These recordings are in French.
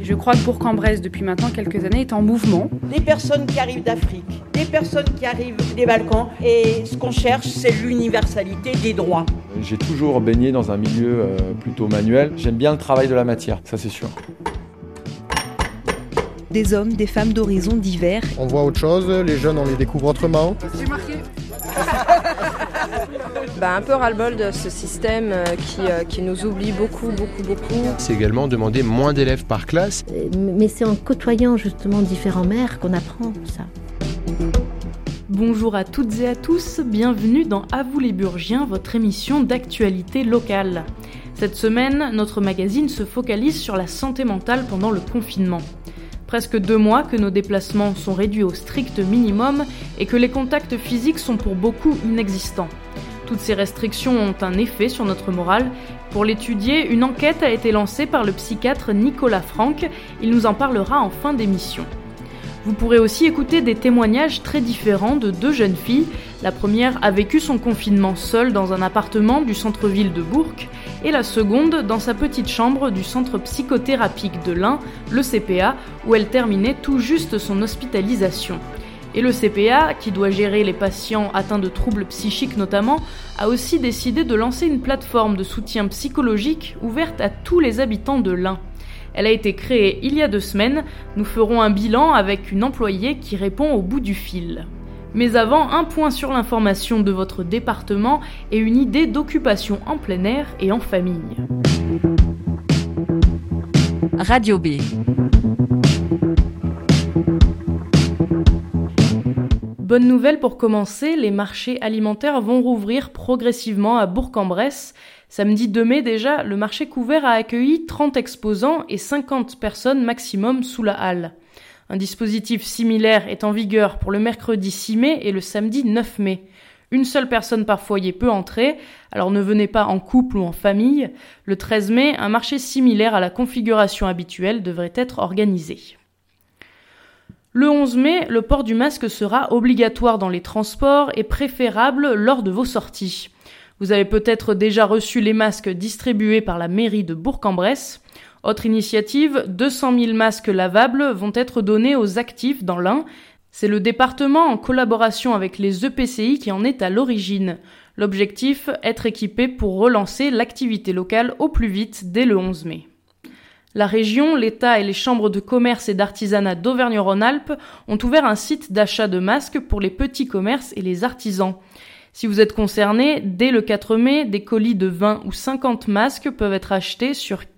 Je crois que Bourg-en-Bresse, depuis maintenant quelques années, est en mouvement. Des personnes qui arrivent d'Afrique, des personnes qui arrivent des Balkans, et ce qu'on cherche, c'est l'universalité des droits. J'ai toujours baigné dans un milieu plutôt manuel. J'aime bien le travail de la matière, ça c'est sûr. Des hommes, des femmes d'horizons divers. On voit autre chose, les jeunes on les découvre autrement. C'est marqué. Un peu ras-le-bol de ce système qui nous oublie beaucoup. C'est également demander moins d'élèves par classe. Mais c'est en côtoyant justement différents maires qu'on apprend ça. Bonjour à toutes et à tous, bienvenue dans À vous les Burgiens, votre émission d'actualité locale. Cette semaine, notre magazine se focalise sur la santé mentale pendant le confinement. Presque 2 mois que nos déplacements sont réduits au strict minimum et que les contacts physiques sont pour beaucoup inexistants. Toutes ces restrictions ont un effet sur notre morale. Pour l'étudier, une enquête a été lancée par le psychiatre Nicolas Franck. Il nous en parlera en fin d'émission. Vous pourrez aussi écouter des témoignages très différents de 2 jeunes filles. La première a vécu son confinement seule dans un appartement du centre-ville de Bourg et la seconde dans sa petite chambre du centre psychothérapique de l'Ain, le CPA, où elle terminait tout juste son hospitalisation. Et le CPA, qui doit gérer les patients atteints de troubles psychiques notamment, a aussi décidé de lancer une plateforme de soutien psychologique ouverte à tous les habitants de l'Ain. Elle a été créée il y a 2 semaines, nous ferons un bilan avec une employée qui répond au bout du fil. Mais avant, un point sur l'information de votre département et une idée d'occupation en plein air et en famille. Radio B. Bonne nouvelle pour commencer, les marchés alimentaires vont rouvrir progressivement à Bourg-en-Bresse. Samedi 2 mai déjà, le marché couvert a accueilli 30 exposants et 50 personnes maximum sous la halle. Un dispositif similaire est en vigueur pour le mercredi 6 mai et le samedi 9 mai. Une seule personne par foyer peut entrer, alors ne venez pas en couple ou en famille. Le 13 mai, un marché similaire à la configuration habituelle devrait être organisé. Le 11 mai, le port du masque sera obligatoire dans les transports et préférable lors de vos sorties. Vous avez peut-être déjà reçu les masques distribués par la mairie de Bourg-en-Bresse. Autre initiative, 200 000 masques lavables vont être donnés aux actifs dans l'Ain. C'est le département en collaboration avec les EPCI qui en est à l'origine. L'objectif, être équipé pour relancer l'activité locale au plus vite dès le 11 mai. La région, l'État et les chambres de commerce et d'artisanat d'Auvergne-Rhône-Alpes ont ouvert un site d'achat de masques pour les petits commerces et les artisans. Si vous êtes concerné, dès le 4 mai, des colis de 20 ou 50 masques peuvent être achetés sur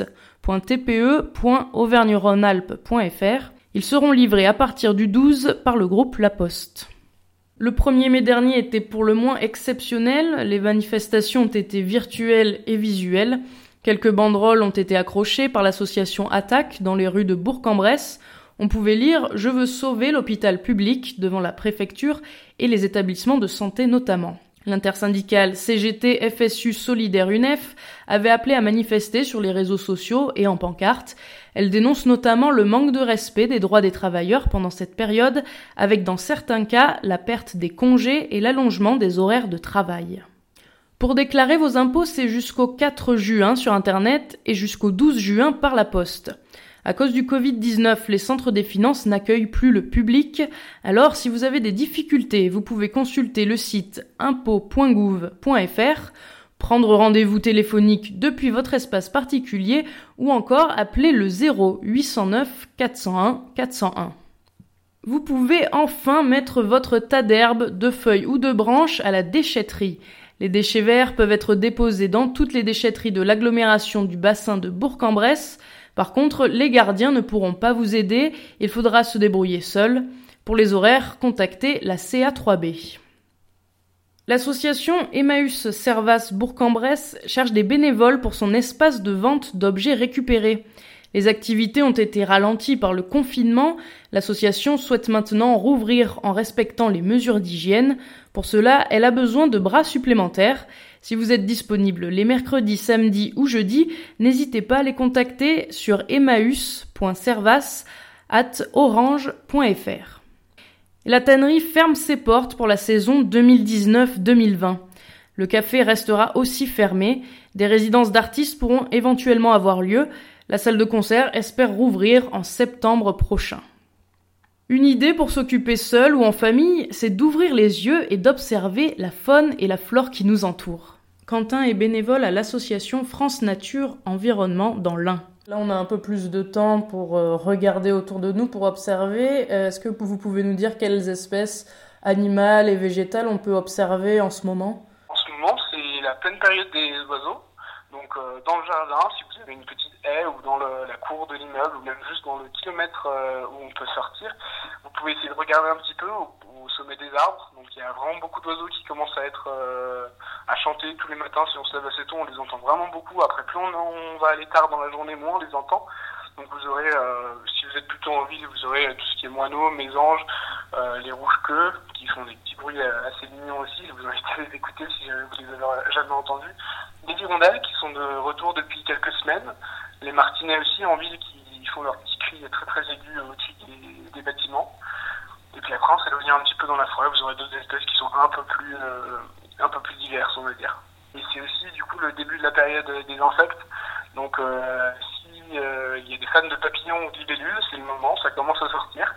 kit.tpe.auvergne-rhône-alpes.fr. Ils seront livrés à partir du 12 par le groupe La Poste. Le 1er mai dernier était pour le moins exceptionnel. Les manifestations ont été virtuelles et visuelles. Quelques banderoles ont été accrochées par l'association Attaque dans les rues de Bourg-en-Bresse. On pouvait lire « Je veux sauver l'hôpital public » devant la préfecture et les établissements de santé notamment. L'intersyndicale CGT FSU Solidaire UNEF avait appelé à manifester sur les réseaux sociaux et en pancarte. Elle dénonce notamment le manque de respect des droits des travailleurs pendant cette période, avec dans certains cas la perte des congés et l'allongement des horaires de travail. Pour déclarer vos impôts, c'est jusqu'au 4 juin sur Internet et jusqu'au 12 juin par la poste. À cause du Covid-19, les centres des finances n'accueillent plus le public. Alors, si vous avez des difficultés, vous pouvez consulter le site impôts.gouv.fr, prendre rendez-vous téléphonique depuis votre espace particulier ou encore appeler le 0809 401 401. Vous pouvez enfin mettre votre tas d'herbes, de feuilles ou de branches à la déchetterie. Les déchets verts peuvent être déposés dans toutes les déchetteries de l'agglomération du bassin de Bourg-en-Bresse. Par contre, les gardiens ne pourront pas vous aider, il faudra se débrouiller seul. Pour les horaires, contactez la CA3B. L'association Emmaüs Servas Bourg-en-Bresse cherche des bénévoles pour son espace de vente d'objets récupérés. Les activités ont été ralenties par le confinement. L'association souhaite maintenant rouvrir en respectant les mesures d'hygiène. Pour cela, elle a besoin de bras supplémentaires. Si vous êtes disponible les mercredis, samedis ou jeudis, n'hésitez pas à les contacter sur emmaüs.servas@orange.fr. La tannerie ferme ses portes pour la saison 2019-2020. Le café restera aussi fermé. Des résidences d'artistes pourront éventuellement avoir lieu. La salle de concert espère rouvrir en septembre prochain. Une idée pour s'occuper seul ou en famille, c'est d'ouvrir les yeux et d'observer la faune et la flore qui nous entourent. Quentin est bénévole à l'association France Nature Environnement dans l'Ain. Là, on a un peu plus de temps pour regarder autour de nous, pour observer. Est-ce que vous pouvez nous dire quelles espèces animales et végétales on peut observer en ce moment ? En ce moment, c'est la pleine période des oiseaux. Donc, dans le jardin, si vous avez une petite haie ou dans la cour de l'immeuble ou même juste dans le kilomètre où on peut sortir, vous pouvez essayer de regarder un petit peu au sommet des arbres. Donc, il y a vraiment beaucoup d'oiseaux qui commencent à chanter tous les matins. Si on se lève assez tôt, on les entend vraiment beaucoup. Après, plus on va aller tard dans la journée, moins on les entend. Donc, vous aurez, si vous êtes plutôt en ville, vous aurez tout ce qui est moineaux, mésanges, les rouges-queues, qui font des petits bruits assez mignons aussi. Je vous invite à les écouter si vous les avez jamais entendus. Des hirondelles qui sont de retour depuis quelques semaines. Les martinets aussi en ville qui font leurs petits cris très très aigus au-dessus des bâtiments. Et puis après, on s'éloigne un petit peu dans la forêt. Vous aurez d'autres espèces qui sont un peu plus diverses, on va dire. Et c'est aussi du coup le début de la période des insectes. Donc si il y a des fans de papillons ou de libellules, c'est le moment, ça commence à sortir.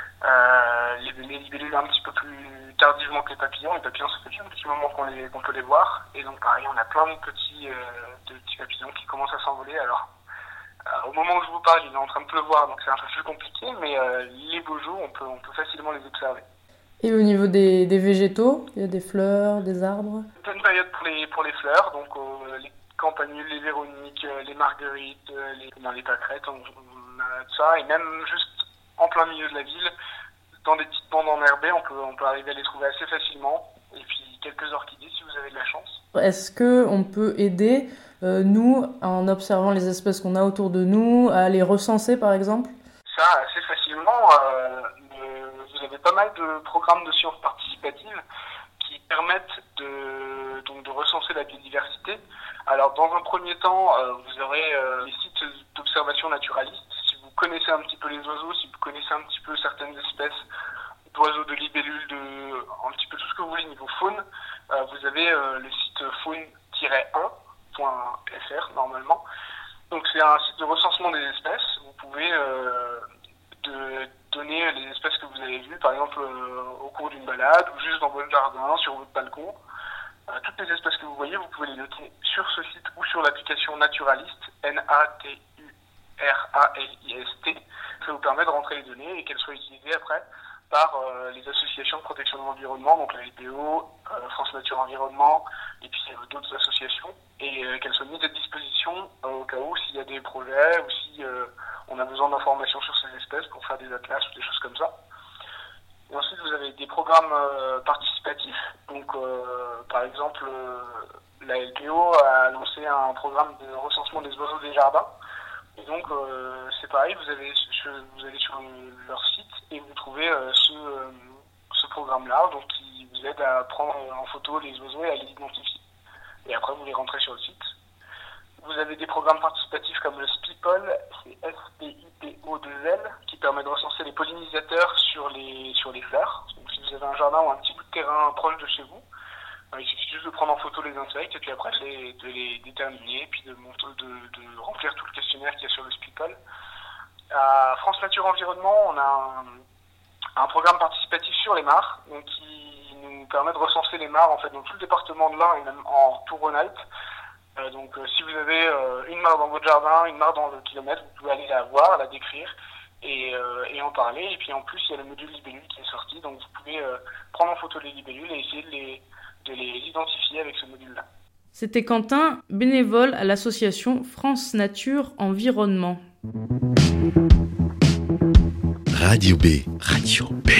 Les libellules un petit peu plus tardivement que les papillons. Les papillons, ça fait un petit moment qu'on peut les voir. Et donc pareil, on a plein de petits papillons qui commencent à s'envoler. Alors au moment où je vous parle, il est en train de pleuvoir, donc c'est un peu plus compliqué, mais les beaux jours, on peut facilement les observer. Et au niveau des végétaux, il y a des fleurs, des arbres ? C'est une période pour les fleurs, donc les campanules, les véroniques, les marguerites, les pâquerettes, on a tout ça, et même juste en plein milieu de la ville, dans des petites bandes enherbées, on peut arriver à les trouver assez facilement, et puis quelques orchidées si vous avez de la chance. Est-ce qu'on peut aider, nous, en observant les espèces qu'on a autour de nous, à les recenser par exemple ? Ça, assez facilement. Vous avez pas mal de programmes de sciences participatives qui permettent de recenser la biodiversité. Alors, dans un premier temps, vous aurez les sites d'observation naturaliste. Si vous connaissez un petit peu les oiseaux, si vous connaissez un petit peu certaines espèces d'oiseaux, de libellules, un petit peu tout ce que vous voulez niveau faune, vous avez le site faune-1.fr normalement. Donc, c'est un site de recensement des espèces. Vous pouvez donner les espèces que vous avez vues, par exemple au cours d'une balade ou juste dans votre jardin, sur votre balcon. Toutes les espèces que vous voyez, vous pouvez les noter sur ce site ou sur l'application Naturalist, Naturalist. Ça vous permet de rentrer les données et qu'elles soient utilisées après par les associations de protection de l'environnement, donc la LPO, France Nature Environnement, et puis d'autres associations, et qu'elles soient mises à disposition au cas où s'il y a des projets ou si on a besoin d'informations sur ces espèces pour faire des atlas ou des choses comme ça. Et ensuite, vous avez des programmes participatifs. Donc, par exemple, la LPO a lancé un programme de recensement des oiseaux des jardins. Et donc, c'est pareil, vous allez sur leur site et vous trouvez ce programme-là, donc qui vous aide à prendre en photo les oiseaux et à les identifier. Et après, vous les rentrez sur le site. Vous avez des programmes participatifs comme le SPIPOL, c'est SPIPO2L, qui permet de recenser les pollinisateurs sur les fleurs. Donc si vous avez un jardin ou un petit bout de terrain proche de chez vous, il suffit juste de prendre en photo les insectes et puis après de les déterminer, puis de remplir tout le questionnaire qu'il y a sur le SPIPOL. À France Nature Environnement, on a un programme participatif sur les mares, donc qui nous permet de recenser les mares en fait dans tout le département de l'Ain et même en Tour-Rhône-Alpes. Donc si vous avez une mare dans votre jardin, une mare dans le kilomètre, vous pouvez aller la voir, la décrire et en parler. Et puis en plus, il y a le module libellule qui est sorti, donc vous pouvez prendre en photo les libellules et essayer de les identifier avec ce module-là. C'était Quentin, bénévole à l'association France Nature Environnement. Radio B. Radio B.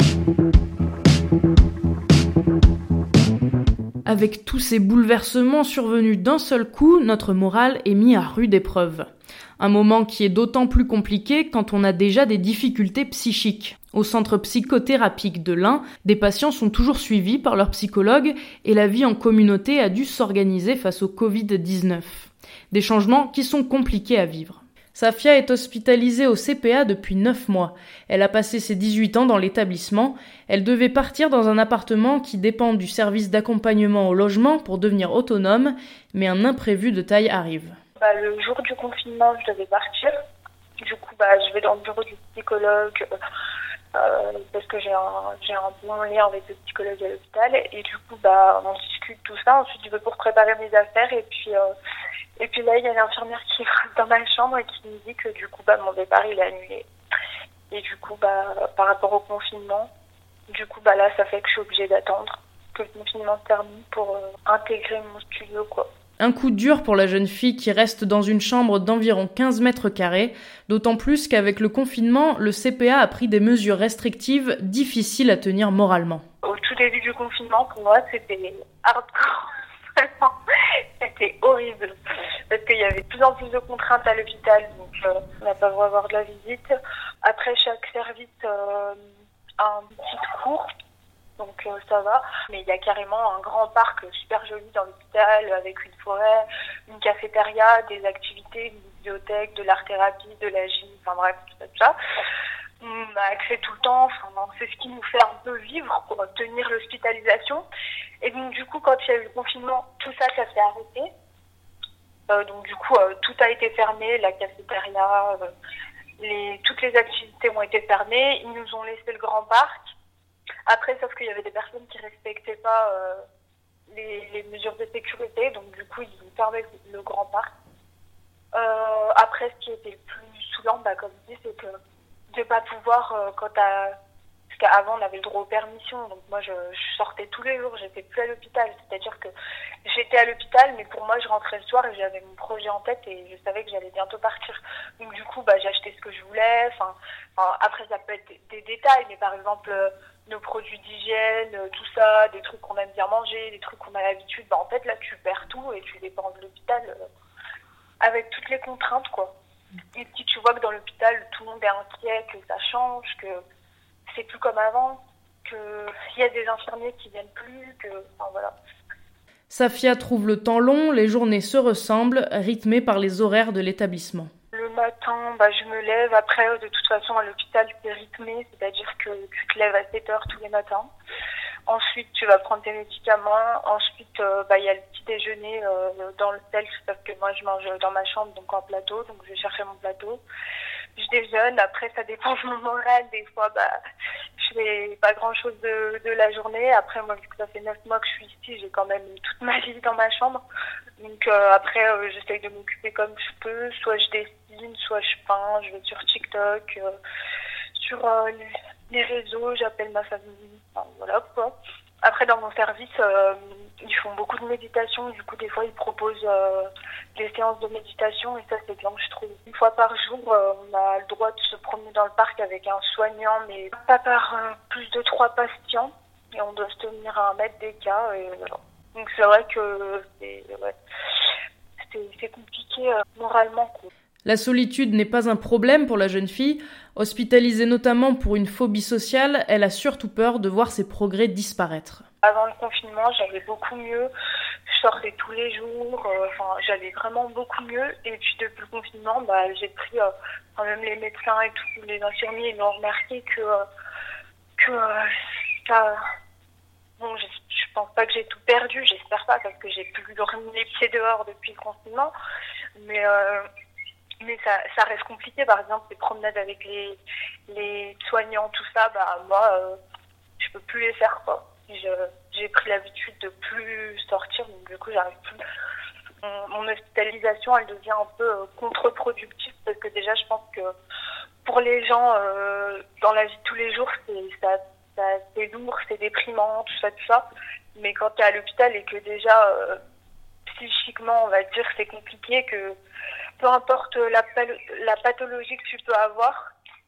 Avec tous ces bouleversements survenus d'un seul coup, notre moral est mis à rude épreuve. Un moment qui est d'autant plus compliqué quand on a déjà des difficultés psychiques. Au centre psychothérapique de l'Ain, des patients sont toujours suivis par leur psychologue et la vie en communauté a dû s'organiser face au Covid-19. Des changements qui sont compliqués à vivre. Safia est hospitalisée au CPA depuis 9 mois. Elle a passé ses 18 ans dans l'établissement. Elle devait partir dans un appartement qui dépend du service d'accompagnement au logement pour devenir autonome, mais un imprévu de taille arrive. le jour du confinement, je devais partir. Du coup, je vais dans le bureau du psychologue parce que j'ai un bon lien avec le psychologue à l'hôpital. Et du coup, on discute tout ça. Ensuite, je vais pour préparer mes affaires. Et puis là, il y a l'infirmière qui rentre dans ma chambre et qui me dit que du coup, mon départ, il est annulé. Et du coup, par rapport au confinement, du coup, là, ça fait que je suis obligée d'attendre que le confinement se termine pour intégrer mon studio, quoi. Un coup dur pour la jeune fille qui reste dans une chambre d'environ 15 mètres carrés, d'autant plus qu'avec le confinement, le CPA a pris des mesures restrictives difficiles à tenir moralement. Au tout début du confinement, pour moi, c'était hardcore. C'était horrible. Parce qu'il y avait de plus en plus de contraintes à l'hôpital, donc on n'a pas le droit d'avoir de la visite. Après, chaque service a une petite cour. Donc ça va, mais il y a carrément un grand parc super joli dans l'hôpital avec une forêt, une cafétéria, des activités, une bibliothèque, de l'art-thérapie, de la gym, enfin bref, tout ça. On a accès tout le temps, c'est ce qui nous fait un peu vivre pour tenir l'hospitalisation. Et donc du coup, quand il y a eu le confinement, tout ça s'est arrêté. Donc du coup, tout a été fermé, la cafétéria, toutes les activités ont été fermées. Ils nous ont laissé le grand parc. Après, sauf qu'il y avait des personnes qui respectaient pas les mesures de sécurité, donc du coup, ils ont fermé le grand parc. Après, ce qui était le plus saoulant, comme je dis, c'est que de pas pouvoir, parce qu'avant, on avait le droit aux permissions, donc moi, je sortais tous les jours, j'étais plus à l'hôpital. C'est-à-dire que j'étais à l'hôpital, mais pour moi, je rentrais le soir et j'avais mon projet en tête et je savais que j'allais bientôt partir. Donc du coup, j'achetais ce que je voulais. Après, ça peut être des détails, mais par exemple, nos produits d'hygiène, tout ça, des trucs qu'on aime bien manger, des trucs qu'on a l'habitude, en fait, là, tu perds tout et tu dépends de l'hôpital avec toutes les contraintes, quoi. Et si tu vois que dans l'hôpital, tout le monde est inquiet, que ça change, que c'est plus comme avant, qu'il y a des infirmiers qui viennent plus, voilà. Safia trouve le temps long, les journées se ressemblent, rythmées par les horaires de l'établissement. Le matin, je me lève. Après, de toute façon, à l'hôpital, c'est rythmé, c'est-à-dire que tu te lèves à 7h tous les matins. Ensuite, tu vas prendre tes médicaments. Ensuite, il y a le petit déjeuner dans le self, parce que moi, je mange dans ma chambre, donc en plateau, donc je vais chercher mon plateau. Je déjeune. Après, ça dépend de mon moral. Des fois, je fais pas grand-chose de la journée. Après, moi, vu que ça fait 9 mois que je suis ici, j'ai quand même toute ma vie dans ma chambre. Donc après, j'essaye de m'occuper comme je peux. Soit je dessine, soit je peins. Je vais sur TikTok, sur les réseaux, j'appelle ma famille. Voilà quoi. Après, dans mon service, ils font beaucoup de méditation. Du coup, des fois, ils proposent des séances de méditation. Et ça, c'est bien, je trouve. Une fois par jour, on a le droit de se promener dans le parc avec un soignant, mais pas par plus de 3 patients. Et on doit se tenir à 1 mètre d'écart. Et voilà. Donc, c'est vrai que c'est compliqué moralement, quoi. La solitude n'est pas un problème pour la jeune fille. Hospitalisée notamment pour une phobie sociale, elle a surtout peur de voir ses progrès disparaître. Avant le confinement, j'allais beaucoup mieux. Je sortais tous les jours. J'allais vraiment beaucoup mieux. Et puis depuis le confinement, j'ai pris, quand même les médecins et tous les infirmiers, ils m'ont remarqué que ça... Bon, je pense pas que j'ai tout perdu, j'espère pas, parce que j'ai plus remis les pieds dehors depuis le confinement. Mais ça reste compliqué. Par exemple, les promenades avec les soignants, tout ça, moi, je peux plus les faire, quoi. J'ai pris l'habitude de plus sortir, donc du coup, j'arrive plus. Mon hospitalisation, elle devient un peu contre-productive, parce que déjà, je pense que pour les gens, dans la vie de tous les jours, c'est lourd, c'est déprimant, tout ça. Mais quand tu es à l'hôpital et que déjà, psychiquement, on va dire, c'est compliqué, que peu importe la pathologie que tu peux avoir,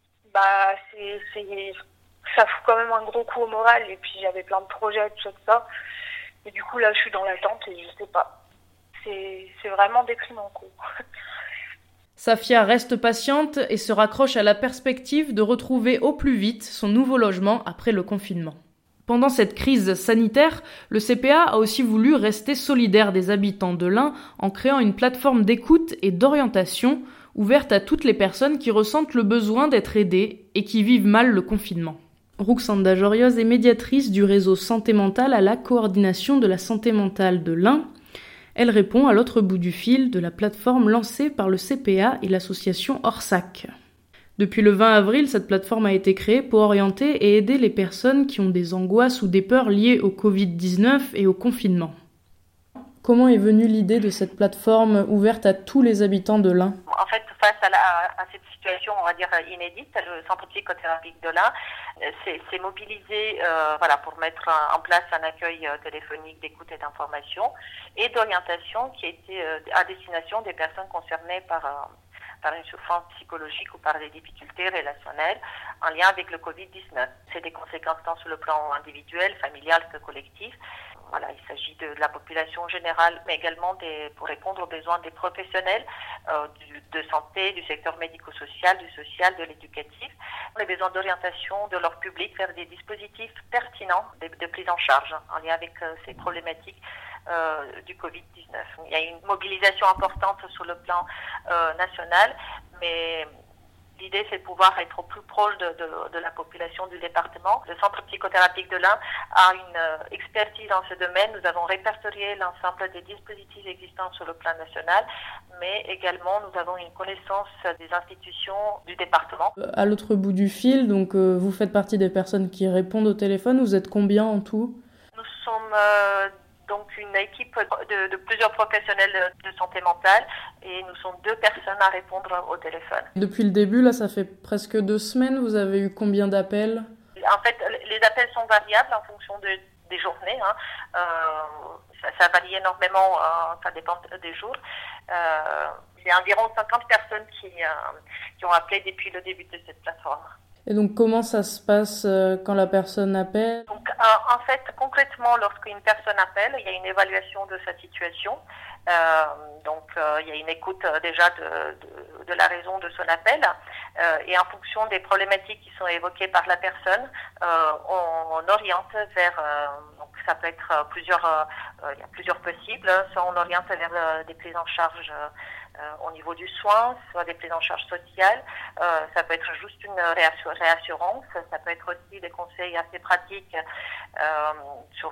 ça fout quand même un gros coup au moral. Et puis j'avais plein de projets, tout ça. Et du coup, là, je suis dans l'attente et je sais pas. C'est vraiment déprimant, quoi. Safia reste patiente et se raccroche à la perspective de retrouver au plus vite son nouveau logement après le confinement. Pendant cette crise sanitaire, le CPA a aussi voulu rester solidaire des habitants de l'Ain en créant une plateforme d'écoute et d'orientation ouverte à toutes les personnes qui ressentent le besoin d'être aidées et qui vivent mal le confinement. Ruxanda Jorioz est médiatrice du réseau Santé Mentale à la coordination de la santé mentale de l'Ain. Elle répond à l'autre bout du fil de la plateforme lancée par le CPA et l'association Orsac. Depuis le 20 avril, cette plateforme a été créée pour orienter et aider les personnes qui ont des angoisses ou des peurs liées au Covid-19 et au confinement. Comment est venue l'idée de cette plateforme ouverte à tous les habitants de l'Ain ? En fait, face à cette situation, on va dire inédite, le centre psychothérapique de l'Ain s'est mobilisé pour mettre en place un accueil téléphonique d'écoute et d'information et d'orientation qui était à destination des personnes concernées par une souffrance psychologique ou par des difficultés relationnelles en lien avec le Covid-19. C'est des conséquences tant sur le plan individuel, familial que collectif. Voilà, il s'agit de la population générale, mais également pour répondre aux besoins des professionnels de santé, du secteur médico-social, du social, de l'éducatif, les besoins d'orientation de leur public vers des dispositifs pertinents de prise en charge en lien avec ces problématiques du Covid-19. Il y a une mobilisation importante sur le plan national, mais l'idée, c'est de pouvoir être au plus proche de la population du département. Le centre psychothérapique de l'Ain a une expertise dans ce domaine. Nous avons répertorié l'ensemble des dispositifs existants sur le plan national, mais également nous avons une connaissance des institutions du département. À l'autre bout du fil, donc vous faites partie des personnes qui répondent au téléphone. Vous êtes combien en tout ? Nous sommes donc une équipe de plusieurs professionnels de santé mentale et nous sommes 2 personnes à répondre au téléphone. Depuis le début, là, ça fait presque 2 semaines, vous avez eu combien d'appels ? En fait, les appels sont variables en fonction des journées. Ça varie énormément, ça dépend des jours. Il y a environ 50 personnes qui ont appelé depuis le début de cette plateforme. Et donc, comment ça se passe quand la personne appelle ? Donc, en fait, concrètement, lorsqu'une personne appelle, il y a une évaluation de sa situation. Il y a une écoute déjà de la raison de son appel. Et en fonction des problématiques qui sont évoquées par la personne, on oriente vers... donc, ça peut être il y a plusieurs possibles. Soit on oriente vers des prises en charge au niveau du soin, soit des prises en charge sociales. Ça peut être juste une réassurance. Ça peut être aussi des conseils assez pratiques sur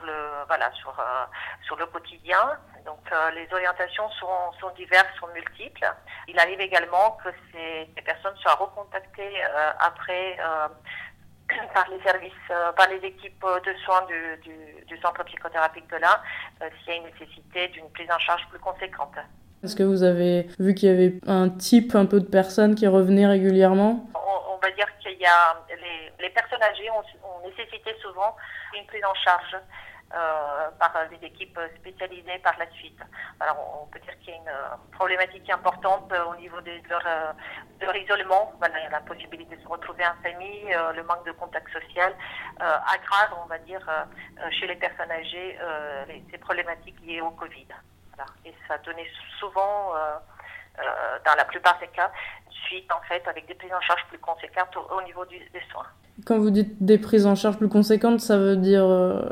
le quotidien. Donc les orientations sont diverses, sont multiples. Il arrive également que ces personnes soient recontactées après par les services, par les équipes de soins du centre psychothérapique de l'Ain, s'il y a une nécessité d'une prise en charge plus conséquente. Est-ce que vous avez vu qu'il y avait un type un peu de personnes qui revenaient régulièrement ? On va dire qu'il y a les personnes âgées ont nécessité souvent une prise en charge par des équipes spécialisées par la suite. Alors on peut dire qu'il y a une problématique importante au niveau de leur isolement. Voilà, il y a la possibilité de se retrouver en famille, le manque de contact social aggrave, on va dire, chez les personnes âgées ces problématiques liées au Covid. Voilà. Et ça donnait souvent, dans la plupart des cas, suite en fait avec des prises en charge plus conséquentes au niveau des soins. Quand vous dites des prises en charge plus conséquentes, ça veut dire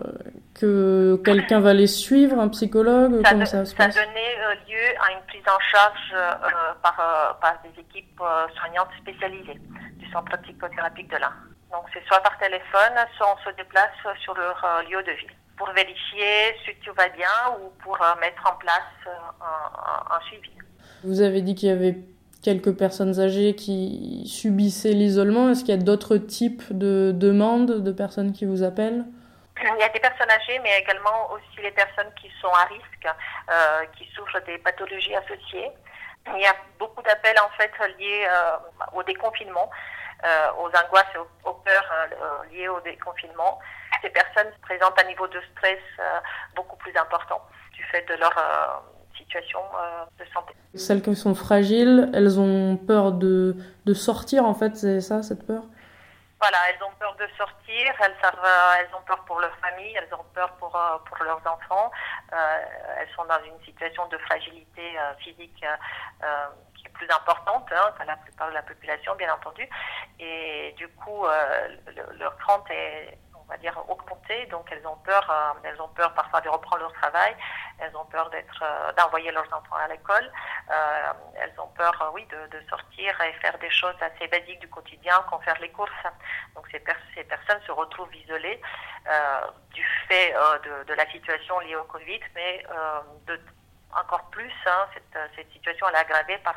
que quelqu'un va les suivre, un psychologue ? Comment ça se passe ? Ça donnait lieu à une prise en charge par des équipes soignantes spécialisées du centre psychothérapique de l'Ain. Donc c'est soit par téléphone, soit on se déplace sur leur lieu de vie pour vérifier si tout va bien ou pour mettre en place un suivi. Vous avez dit qu'il y avait quelques personnes âgées qui subissaient l'isolement. Est-ce qu'il y a d'autres types de demandes de personnes qui vous appellent ? Il y a des personnes âgées, mais également aussi les personnes qui sont à risque, qui souffrent des pathologies associées. Il y a beaucoup d'appels en fait liés au déconfinement, aux angoisses et aux peurs liées au déconfinement. Ces personnes présentent un niveau de stress beaucoup plus important du fait de leur situation de santé. Celles qui sont fragiles, elles ont peur de sortir en fait, c'est ça, cette peur ? Voilà, elles ont peur de sortir, elles ont peur pour leur famille, elles ont peur pour leurs enfants. Elles sont dans une situation de fragilité physique qui est plus importante que la plupart de la population, bien entendu. Et du coup, leur crainte est, on va dire, augmentée. Donc elles ont peur parfois de reprendre leur travail. Elles ont peur d'envoyer leurs enfants à l'école. Elles ont peur, de sortir et faire des choses assez basiques du quotidien, comme faire les courses. Donc ces personnes se retrouvent isolées du fait de la situation liée au Covid, mais encore plus. Cette situation elle est aggravée par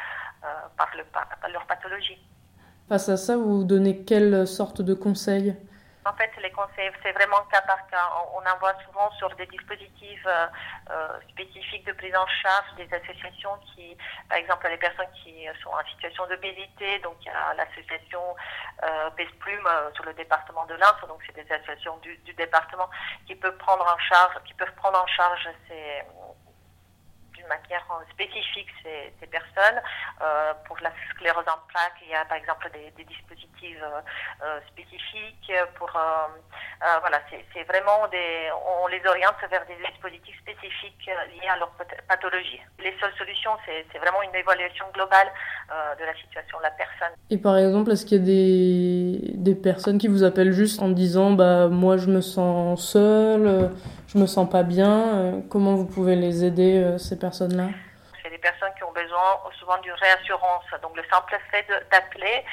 leur pathologie. Face à ça, vous donnez quelle sorte de conseils ? En fait, les conseils, c'est vraiment cas par cas. On envoie souvent sur des dispositifs spécifiques de prise en charge des associations qui, par exemple, les personnes qui sont en situation d'obésité, donc il y a l'association Pèse-Plume sur le département de l'Ain, donc c'est des associations du département qui peuvent prendre en charge d'une manière spécifique ces personnes. Pour la sclérose en plaques, il y a par exemple des dispositifs spécifiques. Voilà, c'est vraiment on les oriente vers des dispositifs spécifiques liés à leur pathologie. Les seules solutions, c'est vraiment une évaluation globale de la situation de la personne. Et par exemple, est-ce qu'il y a des personnes qui vous appellent juste en disant moi je me sens seule, je me sens pas bien, comment vous pouvez les aider ces personnes-là ? C'est des personnes qui ont besoin souvent d'une réassurance. Donc le simple fait d'appeler,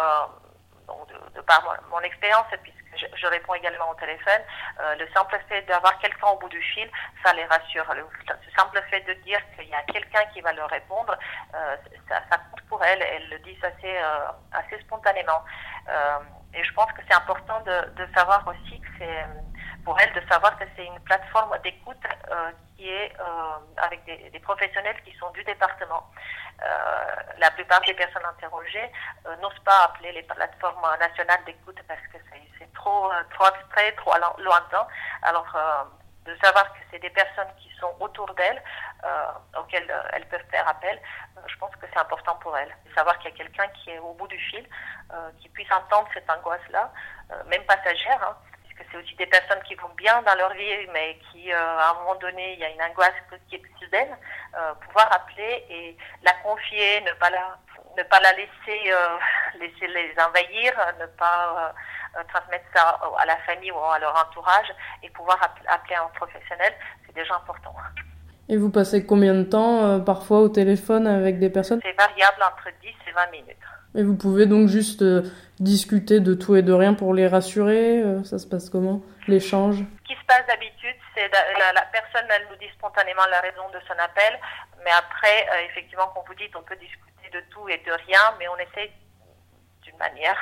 de par mon expérience, puisque je réponds également au téléphone, le simple fait d'avoir quelqu'un au bout du fil, ça les rassure. Le simple fait de dire qu'il y a quelqu'un qui va leur répondre, ça compte pour elles. Elles le disent assez spontanément. Et je pense que c'est important de savoir aussi que c'est pour elles de savoir que c'est une plateforme d'écoute qui est avec des professionnels qui sont du département. La plupart des personnes interrogées n'osent pas appeler les plateformes nationales d'écoute parce que c'est trop abstrait, trop lointain. Alors, de savoir que c'est des personnes qui sont autour d'elles, auxquelles elles peuvent faire appel, je pense que c'est important pour elles. De savoir qu'il y a quelqu'un qui est au bout du fil, qui puisse entendre cette angoisse-là, même passagère, puisque c'est aussi des personnes qui vont bien dans leur vie, mais qui, à un moment donné, il y a une angoisse qui est soudaine, pouvoir appeler et la confier, ne pas la laisser les envahir, ne pas transmettre ça à la famille ou à leur entourage et pouvoir appeler un professionnel, c'est déjà important. Et vous passez combien de temps parfois au téléphone avec des personnes ? C'est variable entre 10 et 20 minutes. Et vous pouvez donc juste discuter de tout et de rien pour les rassurer ? Ça se passe comment, l'échange ? Ce qui se passe d'habitude, c'est la personne, elle nous dit spontanément la raison de son appel, mais après, effectivement, comme vous dites, on peut discuter de tout et de rien, mais on essaie d'une manière,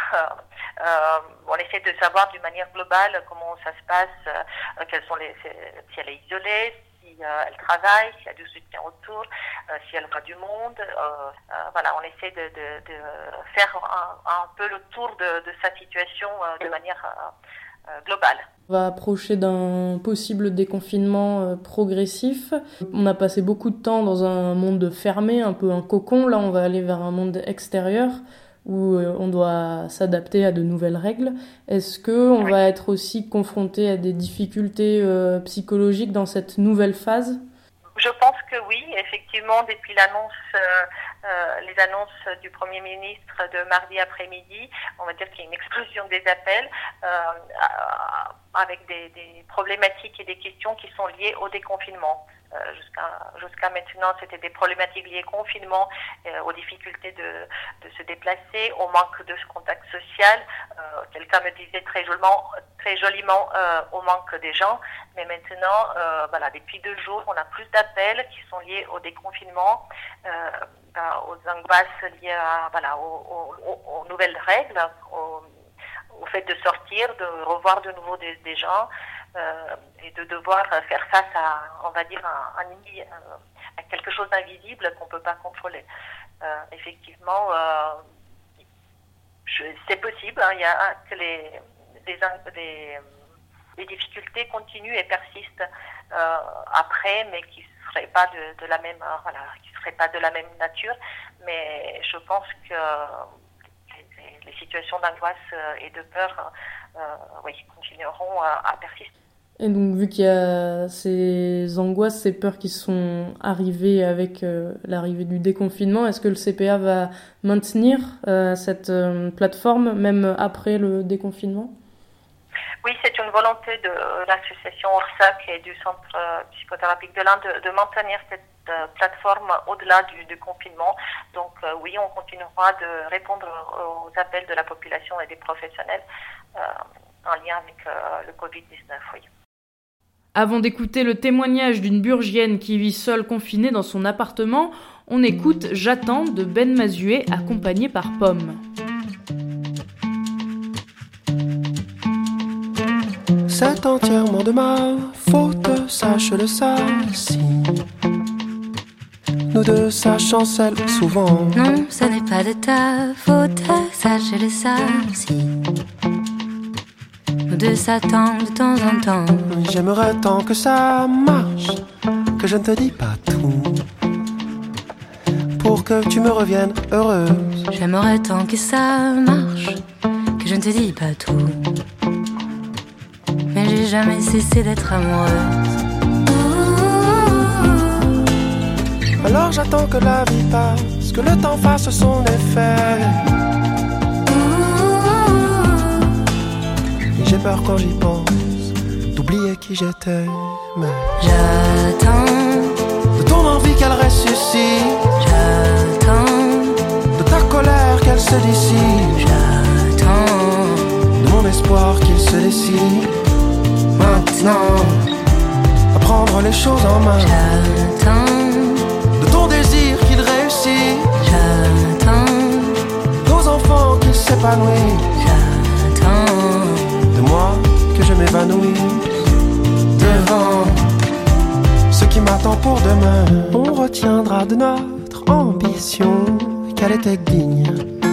on essaie de savoir d'une manière globale comment ça se passe, quels sont si elle est isolée, si elle travaille, s'il y a du soutien autour, si elle voit du monde. Voilà, on essaie de faire un peu le tour de sa situation de manière globale. On va approcher d'un possible déconfinement progressif. On a passé beaucoup de temps dans un monde fermé, un peu un cocon. Là, on va aller vers un monde extérieur où on doit s'adapter à de nouvelles règles. Est-ce qu'on va être aussi confronté à des difficultés psychologiques dans cette nouvelle phase ? Je pense que oui, effectivement, depuis les annonces du Premier ministre de mardi après-midi, on va dire qu'il y a une explosion des appels avec des problématiques et des questions qui sont liées au déconfinement. Jusqu'à maintenant, c'était des problématiques liées au confinement, aux difficultés de se déplacer, au manque de contact social. Quelqu'un me disait très joliment au manque des gens. Mais maintenant, voilà, depuis 2 jours, on a plus d'appels qui sont liés au déconfinement, aux angoisses liées aux nouvelles règles, au fait de sortir, de revoir de nouveau des gens. Et de devoir faire face à, on va dire, à quelque chose d'invisible qu'on ne peut pas contrôler. Effectivement, c'est possible, il y a que les difficultés continuent et persistent après, mais qui ne seraient pas de la même nature. Mais je pense que les situations d'angoisse et de peur continueront à persister. Et donc, vu qu'il y a ces angoisses, ces peurs qui sont arrivées avec l'arrivée du déconfinement, est-ce que le CPA va maintenir cette plateforme même après le déconfinement ? Oui, c'est une volonté de l'association ORSAC et du Centre psychothérapique de l'Ain de maintenir cette plateforme au-delà du confinement. Donc oui, on continuera de répondre aux appels de la population et des professionnels en lien avec le Covid-19, oui. Avant d'écouter le témoignage d'une Burgienne qui vit seule confinée dans son appartement, on écoute « J'attends » de Ben Mazué, accompagné par Pomme. C'est entièrement de ma faute, sache-le ça, si nous deux ça chancelle souvent. Non, ce n'est pas de ta faute, sache-le ça, si nous deux s'attendent de temps en temps. J'aimerais tant que ça marche, que je ne te dis pas tout, pour que tu me reviennes heureuse. J'aimerais tant que ça marche, que je ne te dis pas tout, mais j'ai jamais cessé d'être amoureuse. Alors j'attends que la vie passe, que le temps fasse son effet. Et j'ai peur quand j'y pense d'oublier qui j'étais. Mais j'attends de ton envie qu'elle ressuscite. J'attends de ta colère qu'elle se dissipe. J'attends de mon espoir qu'il se décide. Maintenant, à prendre les choses en main. J'attends de ton désir qu'il réussit. J'attends nos enfants qu'ils s'épanouissent. J'attends de moi que je m'évanouisse devant ce qui m'attend pour demain. On retiendra de notre ambition qu'elle était digne,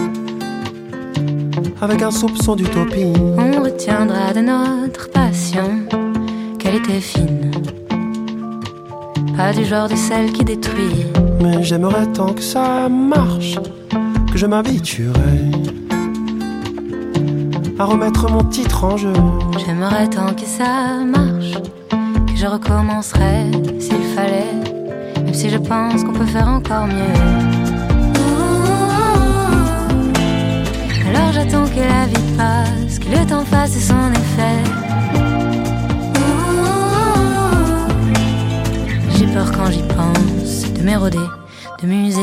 avec un soupçon d'utopie. On retiendra de notre passion qu'elle était fine, pas du genre de celle qui détruit. Mais j'aimerais tant que ça marche, que je m'habituerais à remettre mon titre en jeu. J'aimerais tant que ça marche, que je recommencerais s'il fallait, même si je pense qu'on peut faire encore mieux. Alors j'attends que la vie passe, que le temps fasse son effet. J'ai peur quand j'y pense de m'éroder, de m'user.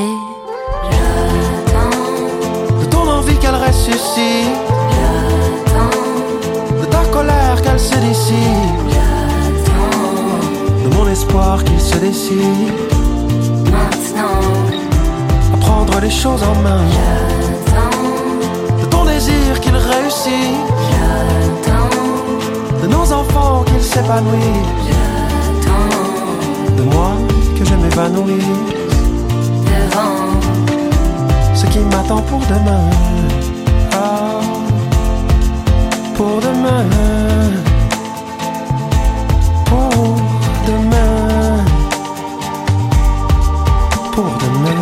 J'attends de ton envie qu'elle ressuscite. J'attends de ta colère qu'elle se dissipe. J'attends de mon espoir qu'il se décide. Maintenant, à prendre les choses en main. J'attends de ton désir qu'il réussit. J'attends de nos enfants qu'ils s'épanouissent. J'attends de moi que je m'évanouisse devant ce qui m'attend pour demain. Ah, pour demain, pour demain, pour demain.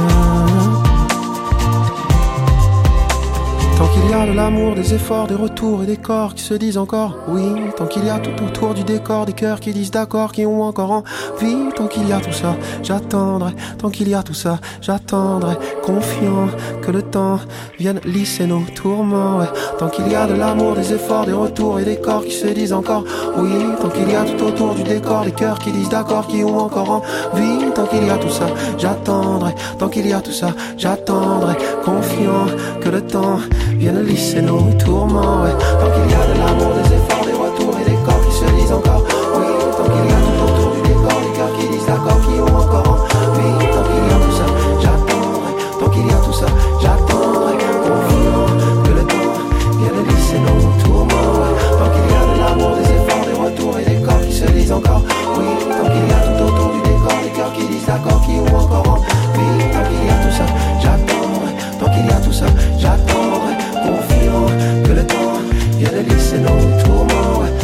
Tant qu'il y a de l'amour, des efforts, des retours et des corps qui se disent encore oui. Tant qu'il y a tout autour du décor, des cœurs qui disent d'accord, qui ont encore envie. Tant qu'il y a tout ça, j'attendrai. Tant qu'il y a tout ça, j'attendrai. Confiant que le temps vienne lisser nos tourments, ouais. Tant qu'il y a de l'amour, des efforts, des retours et des corps qui se disent encore oui. Tant qu'il y a tout autour du décor, des cœurs qui disent d'accord, qui ont encore envie. Tant qu'il y a tout ça, j'attendrai. Tant qu'il y a tout ça, j'attendrai. Confiant que le temps vienne lisser nos tourments, ouais. Tant qu'il y a de l'amour, des efforts, des retours et des corps qui se disent encore oui. Tant qu'il y a tout autour du décor, des cœurs qui disent d'accord, qui ont encore envie. Tant qu'il y a tout ça, j'attendrai. Tant qu'il y a tout ça, j'attendrai. Confiant que le temps vienne lisser nos tourments, ouais. Tant qu'il y a de l'amour, des efforts, des retours et des corps qui se disent encore oui. Tant qu'il y a tout autour du décor, des cœurs qui disent d'accord, qui ont encore envie. Tant qu'il y a tout ça, j'attendrai. Tant qu'il y a tout ça, j'attendrai. Confiant que le temps vienne lisser nos tourments, ouais.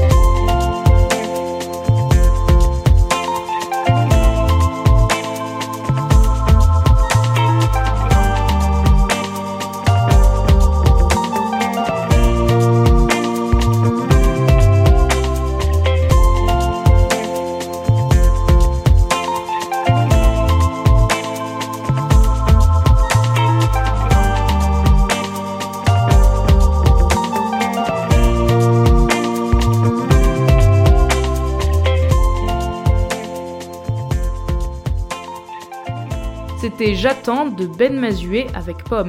C'était J'attends de Ben Mazué avec Pomme.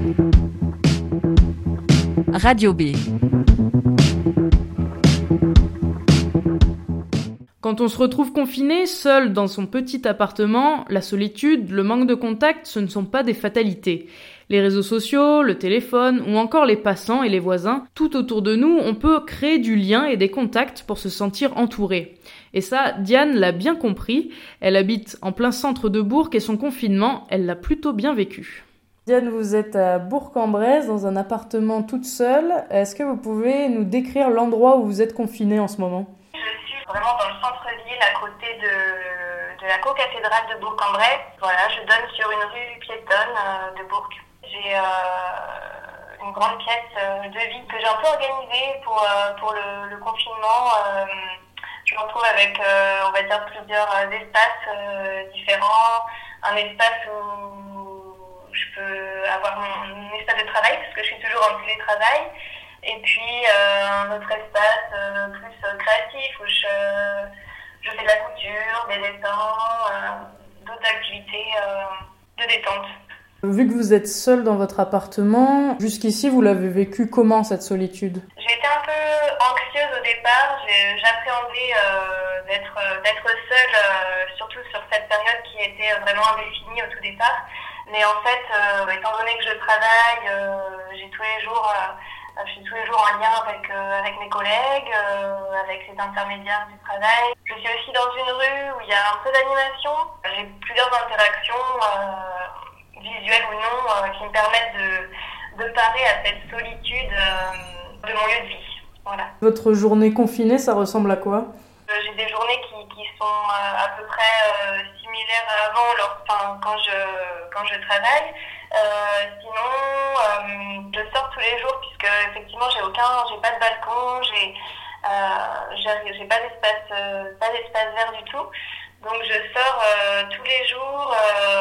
Radio B. Quand on se retrouve confiné, seul dans son petit appartement, la solitude, le manque de contact, ce ne sont pas des fatalités. Les réseaux sociaux, le téléphone ou encore les passants et les voisins, tout autour de nous, on peut créer du lien et des contacts pour se sentir entouré. Et ça, Diane l'a bien compris. Elle habite en plein centre de Bourg et son confinement, elle l'a plutôt bien vécu. Diane, vous êtes à Bourg-en-Bresse, dans un appartement toute seule. Est-ce que vous pouvez nous décrire l'endroit où vous êtes confinée en ce moment ? Je suis vraiment dans le centre-ville, à côté de la co-cathédrale de Bourg-en-Bresse. Voilà, je donne sur une rue piétonne de Bourg. J'ai une grande pièce de vie que j'ai un peu organisée pour le confinement. Je me retrouve avec, on va dire, plusieurs espaces différents. Un espace où je peux avoir mon espace de travail, parce que je suis toujours en télétravail. Et puis un autre espace plus créatif, où je fais de la couture, des dessins, d'autres activités de détente. Vu que vous êtes seule dans votre appartement, jusqu'ici, vous l'avez vécu comment, cette solitude ? J'ai été un peu anxieuse au départ. J'appréhendais d'être seule, surtout sur cette période qui était vraiment indéfinie au tout départ. Mais en fait, étant donné que je travaille, je suis tous les jours en lien avec mes collègues, avec les intermédiaires du travail. Je suis aussi dans une rue où il y a un peu d'animation. J'ai plusieurs interactions, visuelles ou non, qui me permettent de parer à cette solitude de mon lieu de vie. Voilà. Votre journée confinée, ça ressemble à quoi ? J'ai des journées qui sont à peu près similaires à avant, quand je travaille. Sinon, je sors tous les jours puisque effectivement j'ai pas de balcon, j'ai pas d'espace vert du tout. Donc je sors tous les jours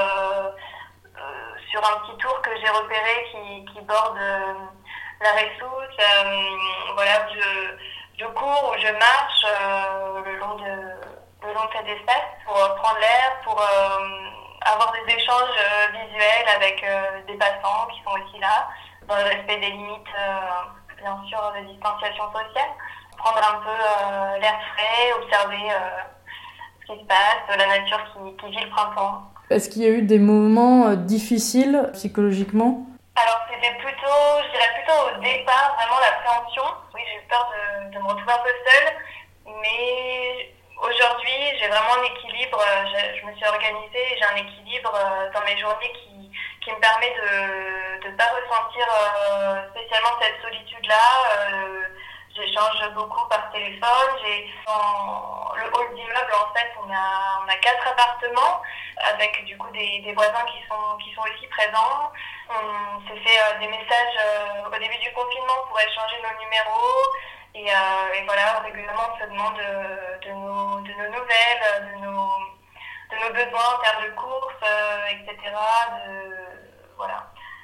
sur un petit tour que j'ai repéré qui borde la Ressoute. Voilà, je cours ou je marche le long de cet espace pour prendre l'air, pour avoir des échanges visuels avec des passants qui sont aussi là, dans le respect des limites, bien sûr, de distanciation sociale. Prendre un peu l'air frais, observer ce qui se passe, la nature qui vit le printemps. Est-ce qu'il y a eu des moments difficiles psychologiquement ? Alors je dirais plutôt au départ, vraiment l'appréhension. Oui, j'ai eu peur de me retrouver un peu seule, mais aujourd'hui, j'ai vraiment un équilibre. Je me suis organisée, j'ai un équilibre dans mes journées qui me permet de ne pas ressentir spécialement cette solitude-là. J'échange beaucoup par téléphone. Dans le hall d'immeuble, en fait, on a 4 appartements avec du coup des voisins qui sont aussi présents. On s'est fait des messages au début du confinement pour échanger nos numéros. Et voilà, régulièrement on se demande de nos nouvelles, de nos besoins en termes de courses, etc. Voilà,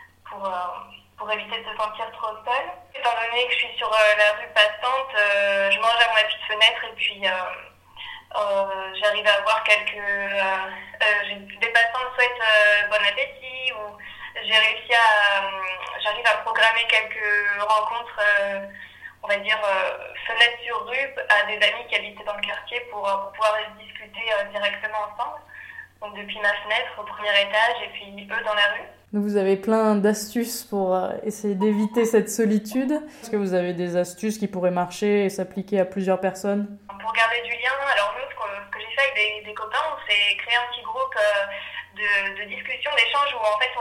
pour éviter de se sentir trop seule. Étant donné que je suis sur la rue passante, je mange à ma petite fenêtre et puis j'arrive à avoir des passants me souhaitent bon appétit, ou j'arrive à programmer quelques rencontres, on va dire fenêtre sur rue, à des amis qui habitaient dans le quartier pour pouvoir discuter directement ensemble. Donc depuis ma fenêtre au premier étage et puis eux dans la rue. Donc vous avez plein d'astuces pour essayer d'éviter cette solitude. Est-ce que vous avez des astuces qui pourraient marcher et s'appliquer à plusieurs personnes ? Pour garder du lien, alors nous, ce que j'ai fait avec des copains, on s'est créé un petit groupe de discussion, d'échange où en fait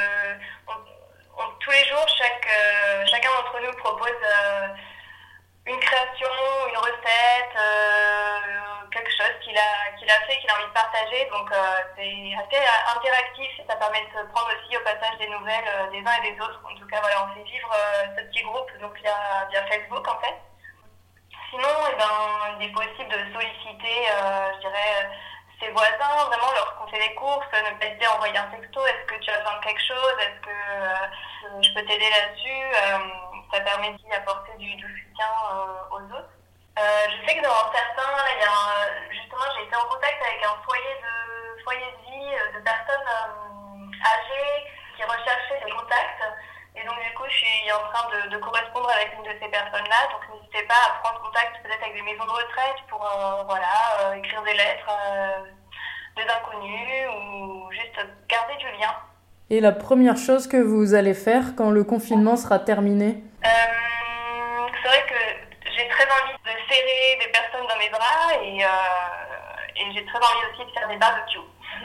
tous les jours, chacun d'entre nous propose une création, une recette, quelque chose qu'il a fait, qu'il a envie de partager. Donc c'est assez interactif et ça permet de prendre aussi au passage des nouvelles des uns et des autres. En tout cas, voilà, on fait vivre ce petit groupe donc via Facebook en fait. Sinon, il est possible de solliciter, je dirais, ses voisins, vraiment lorsqu'on fait des courses, ne pas hésiter à envoyer un texto. Est-ce que tu as besoin de quelque chose ? Est-ce que je peux t'aider là-dessus ? Ça permet d'apporter du soutien aux autres. Je sais que dans certains, justement, j'ai été en contact avec un foyer de vie de personnes âgées qui recherchaient des contacts. Et donc, du coup, je suis en train de correspondre avec une de ces personnes-là, donc n'hésitez pas à prendre contact peut-être avec des maisons de retraite pour écrire des lettres à des inconnus ou juste garder du lien. Et la première chose que vous allez faire quand le confinement sera terminé? C'est vrai que j'ai très envie de serrer des personnes dans mes bras et j'ai très envie aussi de faire des barbecues.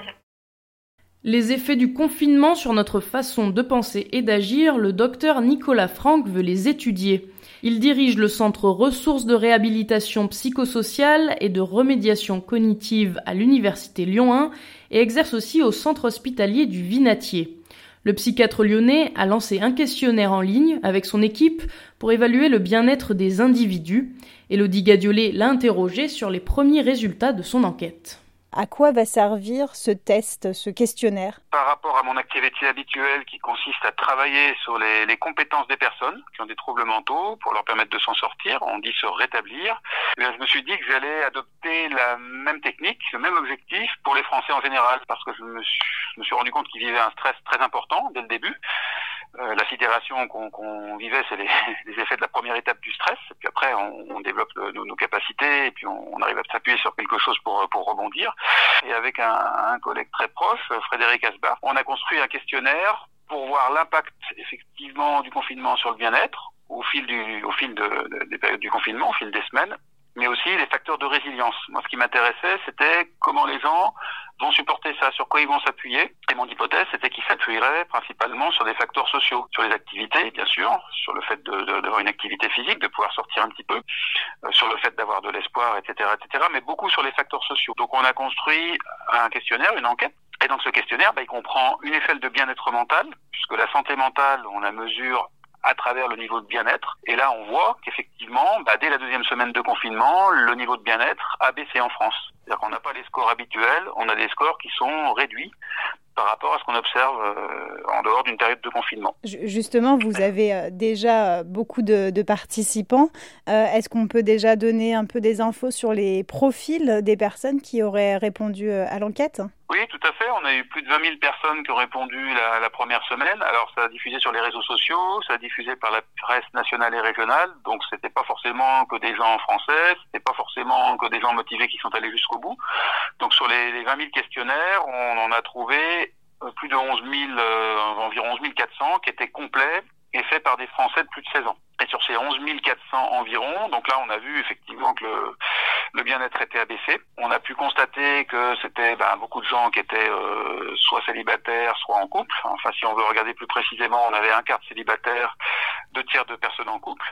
Les effets du confinement sur notre façon de penser et d'agir, le docteur Nicolas Franck veut les étudier. Il dirige le centre ressources de réhabilitation psychosociale et de remédiation cognitive à l'université Lyon 1 et exerce aussi au centre hospitalier du Vinatier. Le psychiatre lyonnais a lancé un questionnaire en ligne avec son équipe pour évaluer le bien-être des individus. Élodie Gadiolé l'a interrogé sur les premiers résultats de son enquête. À quoi va servir ce test, ce questionnaire? Par rapport à mon activité habituelle qui consiste à travailler sur les compétences des personnes qui ont des troubles mentaux pour leur permettre de s'en sortir, on dit se rétablir, je me suis dit que j'allais adopter la même technique, le même objectif pour les Français en général parce que je me suis rendu compte qu'ils vivaient un stress très important dès le début. La sidération qu'on vivait, c'est les effets de la première étape du stress. Et puis après, on développe nos capacités et puis on arrive à s'appuyer sur quelque chose pour rebondir. Et avec un collègue très proche, Frédéric Asbach, on a construit un questionnaire pour voir l'impact effectivement du confinement sur le bien-être au fil des périodes du confinement, au fil des semaines, mais aussi les facteurs de résilience. Moi, ce qui m'intéressait, c'était comment les gens vont supporter ça, sur quoi ils vont s'appuyer. Et mon hypothèse, c'était qu'ils s'appuieraient principalement sur des facteurs sociaux, sur les activités, bien sûr, sur le fait d'avoir une activité physique, de pouvoir sortir un petit peu, sur le fait d'avoir de l'espoir, etc., mais beaucoup sur les facteurs sociaux. Donc, on a construit un questionnaire, une enquête. Et donc, ce questionnaire, il comprend une échelle de bien-être mental, puisque la santé mentale, on la mesure à travers le niveau de bien-être. Et là, on voit qu'effectivement, dès la deuxième semaine de confinement, le niveau de bien-être a baissé en France. C'est-à-dire qu'on n'a pas les scores habituels, on a des scores qui sont réduits par rapport à ce qu'on observe en dehors d'une période de confinement. Justement, vous avez déjà beaucoup de participants. Est-ce qu'on peut déjà donner un peu des infos sur les profils des personnes qui auraient répondu à l'enquête ? Oui, tout à fait. On a eu plus de 20 000 personnes qui ont répondu la première semaine. Alors, ça a diffusé sur les réseaux sociaux, ça a diffusé par la presse nationale et régionale. Donc, c'était pas forcément que des gens français, c'était pas forcément que des gens motivés qui sont allés jusqu'au bout. Donc, sur les 20 000 questionnaires, on en a trouvé plus de environ 11 400 qui étaient complets et faits par des Français de plus de 16 ans. Et sur ces 11 400 environ, donc là, on a vu effectivement que le bien-être était abaissé. On a pu constater que c'était beaucoup de gens qui étaient soit célibataires, soit en couple. Enfin, si on veut regarder plus précisément, on avait un quart de célibataires, 2/3 de personnes en couple.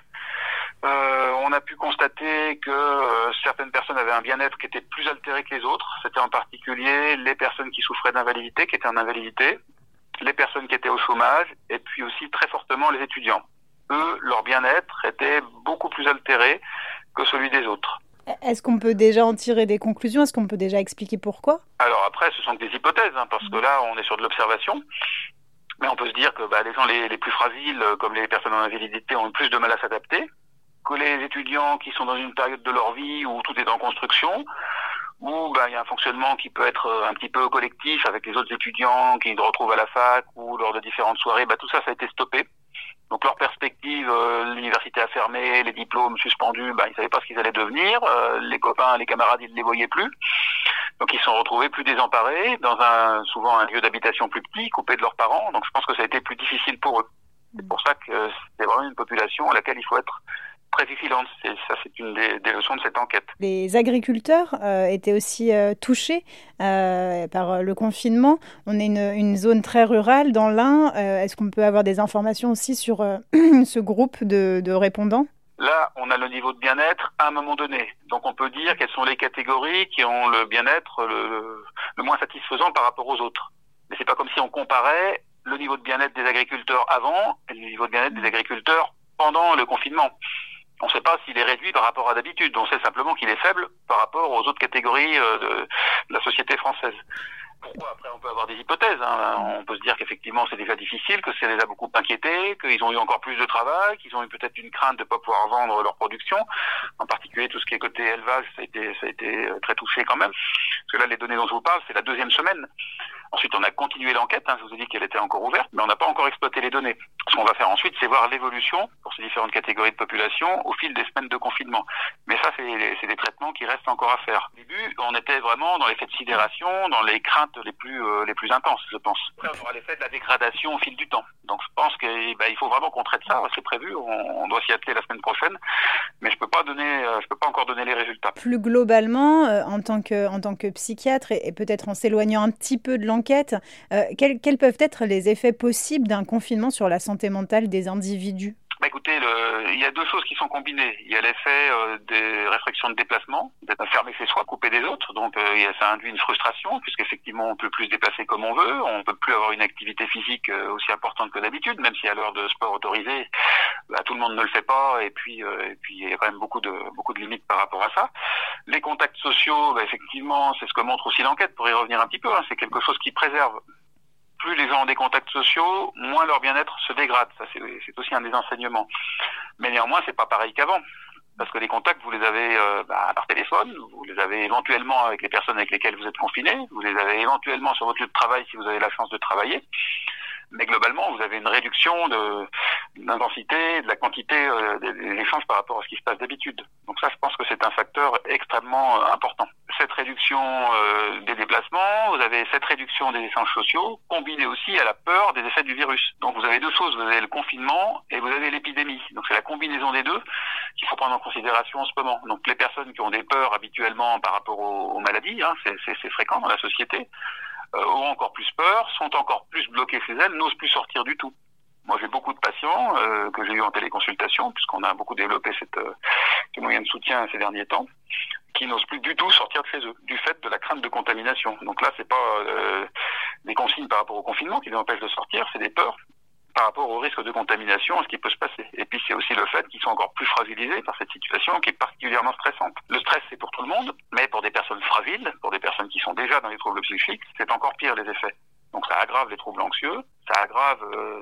On a pu constater que certaines personnes avaient un bien-être qui était plus altéré que les autres. C'était en particulier les personnes qui souffraient d'invalidité, qui étaient en invalidité, les personnes qui étaient au chômage, et puis aussi très fortement les étudiants. Eux, leur bien-être était beaucoup plus altéré que celui des autres. Est-ce qu'on peut déjà en tirer des conclusions ? Est-ce qu'on peut déjà expliquer pourquoi ? Alors après, ce sont que des hypothèses, parce que là, on est sur de l'observation. Mais on peut se dire que les gens les plus fragiles, comme les personnes en invalidité, ont plus de mal à s'adapter, que les étudiants qui sont dans une période de leur vie où tout est en construction, où il y a un fonctionnement qui peut être un petit peu collectif avec les autres étudiants qui se retrouvent à la fac ou lors de différentes soirées, tout ça, ça a été stoppé. Donc leur perspective, l'université a fermé, les diplômes suspendus, ils savaient pas ce qu'ils allaient devenir, les copains, les camarades, ils ne les voyaient plus. Donc ils se sont retrouvés plus désemparés, dans souvent un lieu d'habitation plus petit, coupés de leurs parents. Donc je pense que ça a été plus difficile pour eux. C'est pour ça que c'est vraiment une population à laquelle il faut être très vigilante. C'est une des leçons de cette enquête. Les agriculteurs étaient aussi touchés par le confinement. On est une zone très rurale dans l'Ain. Est-ce qu'on peut avoir des informations aussi sur ce groupe de répondants ? Là, on a le niveau de bien-être à un moment donné. Donc on peut dire quelles sont les catégories qui ont le bien-être le moins satisfaisant par rapport aux autres. Mais c'est pas comme si on comparait le niveau de bien-être des agriculteurs avant et le niveau de bien-être des agriculteurs pendant le confinement. On ne sait pas s'il est réduit par rapport à d'habitude. On sait simplement qu'il est faible par rapport aux autres catégories de la société française. Pourquoi ? Après, on peut avoir des hypothèses. On peut se dire qu'effectivement, c'est déjà difficile, que ça les a beaucoup inquiétés, qu'ils ont eu encore plus de travail, qu'ils ont eu peut-être une crainte de ne pas pouvoir vendre leur production. En particulier, tout ce qui est côté élevage, ça a été très touché quand même. Parce que là, les données dont je vous parle, c'est la deuxième semaine. Ensuite, on a continué l'enquête. Je vous ai dit qu'elle était encore ouverte, mais on n'a pas encore exploité les données. Ce qu'on va faire ensuite, c'est voir l'évolution pour ces différentes catégories de population au fil des semaines de confinement. Mais ça, c'est des traitements qui restent encore à faire. Au début, on était vraiment dans l'effet de sidération, dans les craintes les plus intenses, je pense. Là, on aura l'effet de la dégradation au fil du temps. Donc je pense qu'il faut vraiment qu'on traite ça, c'est prévu, on doit s'y atteler la semaine prochaine, mais je peux pas encore donner les résultats. Plus globalement, en tant que psychiatre et peut-être en s'éloignant un petit peu de l'enquête, quels peuvent être les effets possibles d'un confinement sur la santé mentale des individus ? Écoutez, il y a deux choses qui sont combinées. Il y a l'effet des restrictions de déplacement, d'être fermé chez soi, coupé des autres. Donc ça induit une frustration, puisqu'effectivement on peut plus se déplacer comme on veut, on peut plus avoir une activité physique aussi importante que d'habitude, même si à l'heure de sport autorisé, tout le monde ne le fait pas. Et puis il y a quand même beaucoup de limites par rapport à ça. Les contacts sociaux, effectivement, c'est ce que montre aussi l'enquête. Pour y revenir un petit peu, c'est quelque chose qui préserve. Plus les gens ont des contacts sociaux, moins leur bien-être se dégrade. Ça, c'est aussi un des enseignements. Mais néanmoins, c'est pas pareil qu'avant. Parce que les contacts, vous les avez par téléphone, vous les avez éventuellement avec les personnes avec lesquelles vous êtes confinés, vous les avez éventuellement sur votre lieu de travail si vous avez la chance de travailler. Mais globalement, vous avez une réduction de l'intensité, de la quantité des échanges par rapport à ce qui se passe d'habitude. Donc ça, je pense que c'est un facteur extrêmement important. Cette réduction des déplacements, vous avez cette réduction des échanges sociaux, combinée aussi à la peur des effets du virus. Donc vous avez deux choses, vous avez le confinement et vous avez l'épidémie. Donc c'est la combinaison des deux qu'il faut prendre en considération en ce moment. Donc les personnes qui ont des peurs habituellement par rapport aux maladies, c'est fréquent dans la société, ont encore plus peur, sont encore plus bloquées chez elles, n'osent plus sortir du tout. Moi, j'ai beaucoup de patients que j'ai eu en téléconsultation, puisqu'on a beaucoup développé ce moyen de soutien ces derniers temps, qui n'osent plus du tout sortir de chez eux, du fait de la crainte de contamination. Donc là, c'est pas des consignes par rapport au confinement qui les empêchent de sortir, c'est des peurs par rapport au risque de contamination, à ce qui peut se passer. Et puis c'est aussi le fait qu'ils sont encore plus fragilisés par cette situation qui est particulièrement stressante. Le stress, c'est pour tout le monde, mais pour des personnes fragiles, pour des personnes qui sont déjà dans les troubles psychiques, c'est encore pire les effets. Donc ça aggrave les troubles anxieux, ça aggrave